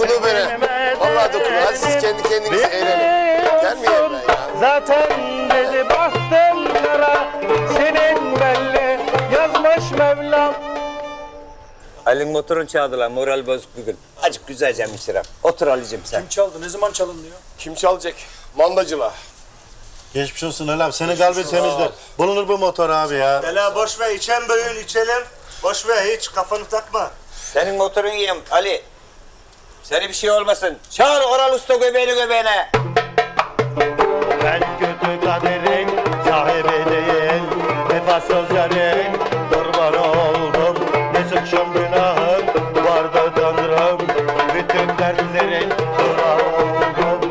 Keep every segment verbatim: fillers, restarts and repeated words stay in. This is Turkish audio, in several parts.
dokunu beni. Vallahi dokunu. Hadi siz kendi kendinize eğlenin. Gelmeyelim ben ya. Zaten dedi baktım kara, senin belli yazmış Mevlam. Ali'nin motorunu çaldılar, moral bozuk bir gün. Acık güzelce içirem. Otur Ali'cim sen. Kim çaldı? Ne zaman çalındı ya? Kim çalacak? Mandacılar. Geçmiş olsun Elam. Senin kalbin temizdir. Bulunur bu motor abi ya. Bela boş ver, içen böğün içelim. Boş ver, hiç kafanı takma. Senin motorun yiyeyim Ali. Sana bir şey olmasın. Çağır Oral Usta göbeğini göbeğine. Ben kötü kaderin sahibi değil, vefasız yarın kurban oldum. Ne suçum günahım vardı Tanrım, bütün dertlerin kula oldum.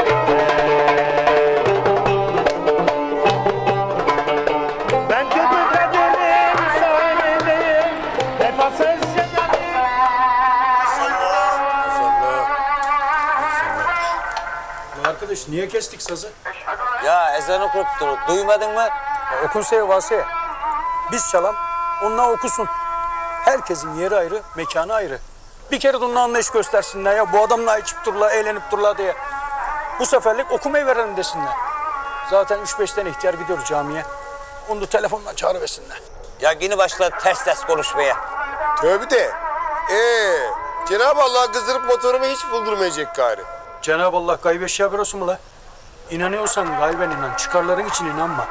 Ben kötü kaderin sahibi değil, vefasız yarın. Ya arkadaş niye kestik sazı? Ya ezan okup dur. Duymadın mı? Ya okunsa ya varsa ya. Biz çalam, onlar okusun. Herkesin yeri ayrı, mekanı ayrı. Bir kere de onunla anlayış göstersinler ya. Bu adamla içip durla, eğlenip durla diye. Bu seferlik okumayı verelim desinler. Zaten üç beş tane ihtiyar gidiyor camiye. Onu da telefonla çağırıversinler. Ya yine başladı ters ters konuşmaya. Tövbe de. Ee, Cenab-ı Allah kızdırıp motorumu hiç buldurmayacak gari. Cenab-ı Allah gayb eşya veriyorsun mu la? İnanıyorsan gayben inan, çıkarların için inanma.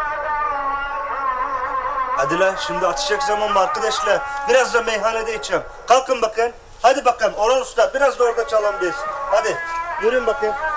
Hadi la, şimdi atışacak zaman mı arkadaşlar? Biraz da meyhanede içeceğim. Kalkın bakın. Hadi bakın Orhan Usta, biraz da orada çalan biz. Hadi, yürüyün bakın.